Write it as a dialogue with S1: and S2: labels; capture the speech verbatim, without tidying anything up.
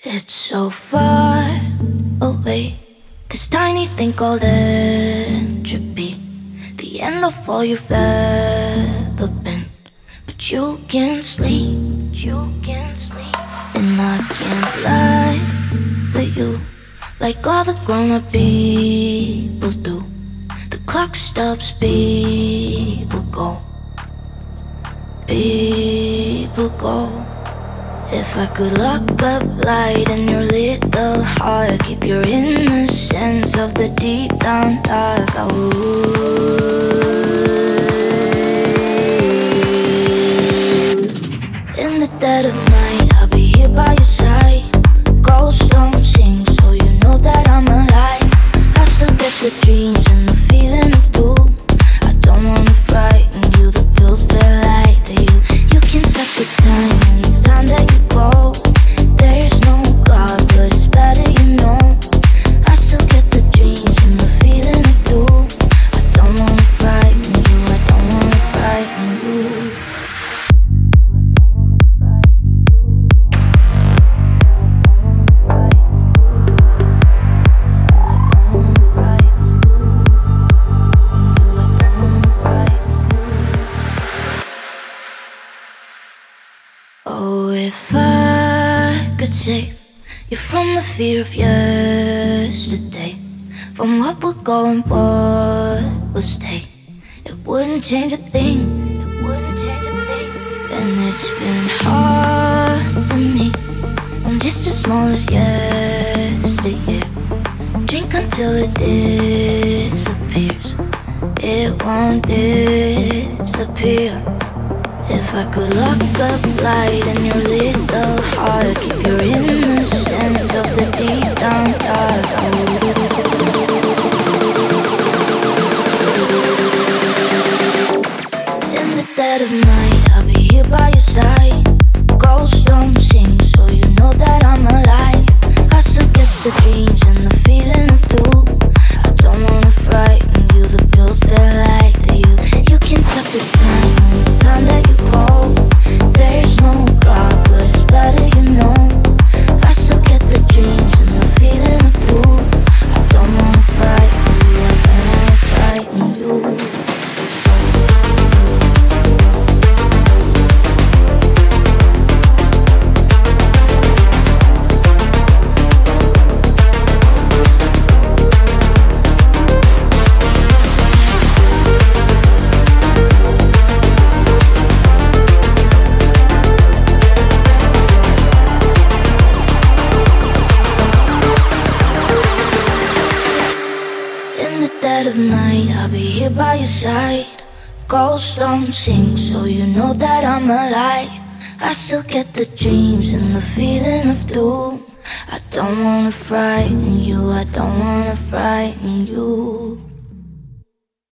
S1: It's so far away, this tiny thing called entropy, the end of all you've ever been. But you can sleep, you can sleep, and I can't lie to you like all the grown-up people do. The clock stops, people go, people go. If I could lock up light in your little heart, keep your innocence of the deep down dark, I would. In the dead of night, I'll be here by your side. Ghosts don't sing, so you know that I'm alive. I still get the dreams and the feeling of doom. I don't wanna frighten you, the pills they lie to you. You can set the time and it's time that you go. There's no God, but it's better you know. I still get the dreams and the feeling of doom. I don't wanna frighten you, I don't wanna frighten you. Oh, if I could save you from the fear of yesterday, from what would go and what would stay, it wouldn't change a thing, it wouldn't change a thing. And it's been hard for me, I'm just as small as yesteryear. Drink until it disappears, it won't disappear. If I could lock up light in your little heart, keep your innocence of the deep down dark, I would. In the dead of night, I'll be here by your side. Ghosts don't sing, so you know that I'm alive. I still get the dreams and the feeling of doom. I don't wanna frighten you, the pills they lie to you. You can set the time when it's time that you go. There's no God, but it's better you know. I still get the dreams and the feeling of doom. I don't wanna frighten you, I don't wanna frighten you. Dead of night, I'll be here by your side. Ghosts don't sing, so you know that I'm alive. I still get the dreams and the feeling of doom. I don't wanna frighten you, I don't wanna frighten you.